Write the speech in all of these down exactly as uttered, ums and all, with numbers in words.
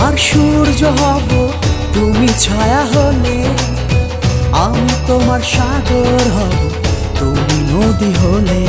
তোমার সূর্য হব, তুমি ছায়া হলে। আমি তোমার সাগর হব, তুমি নদী হলে।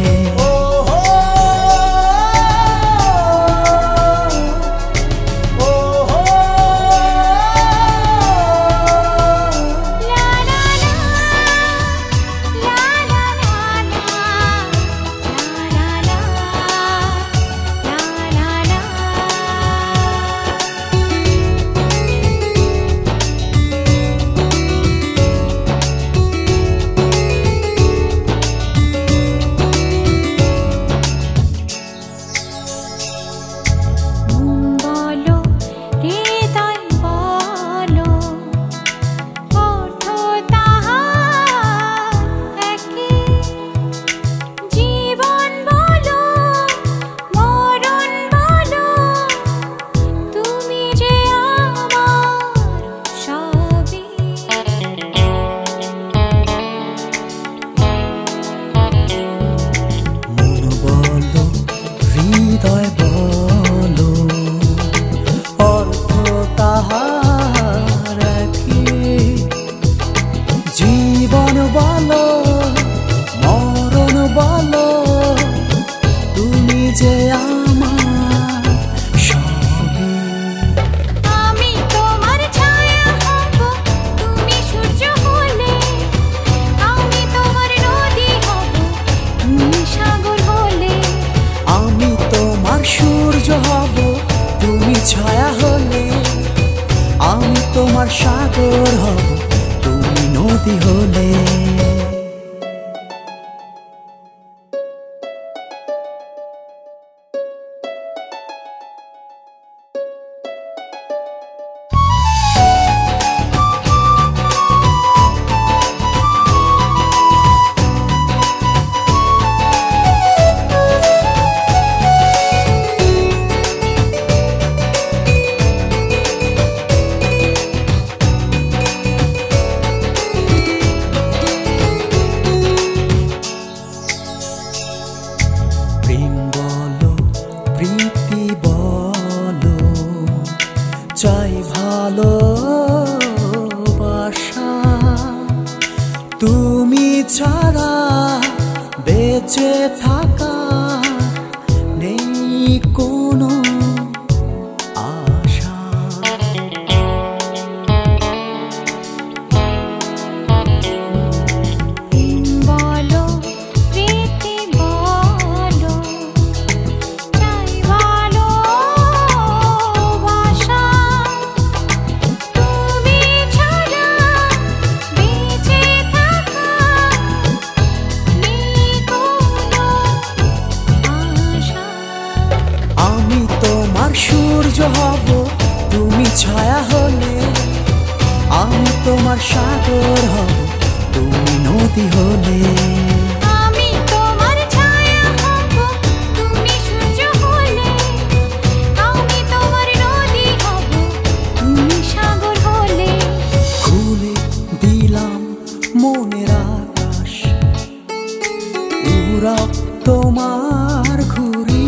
হৃদয় বলো, অর্থ তাহার একই। জীবন বলো, মরণ বলো, তুমি যে আমার সবই। আমি তোমার ছায়া হব, তুমি সূর্য হলে। আমি তোমার নদী হব, তুমি সাগর হলে। আমি তোমার সূর্য হব, তুমি ছায়া হলে। আমি তোমার সাগর হব, তুমি নদী হলে। প্রেম বলো, প্রীতি বলো, চাই ভালোবাসা। তুমি ছাড়া বেঁচে থাকা নেই কোনো আশা। প্রেম বলো, প্রীতি বলো, চাই ভালোবাসা। তুমি ছাড়া বেঁচে থাকা নেই কোনো আশা। আমি তোমার সূর্য হব, তুমি ছায়া হলে। আমি তোমার সাগর হব, তুমি নদী হলে। আমি তোমার ছায়া হব, তুমি সূর্য হলে। আমি তোমার নদী হব, তুমি সাগর হলে। খুলে দিলাম মনের আকাশ, উড়াও তোমার ঘুড়ি।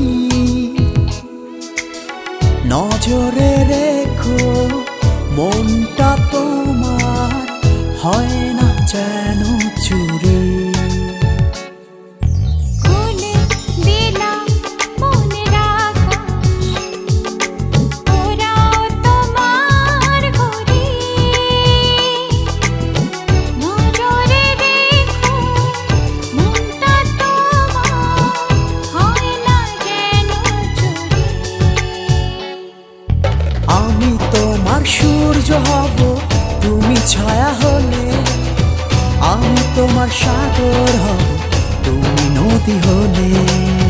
নজরে রেখো, মনটা তোমার হয় না যেন চুরি। খুলে দিলাম মনের আকাশ, ওরাও তোমার ঘুড়ি। নজরে রেখো, মনটা তোমার হয় না যেন চুরি। আমি তোমার সূর্য হব, তুমি ছায়া হলে। আমি তোমার সাগর হব, তুমি নদী হলে।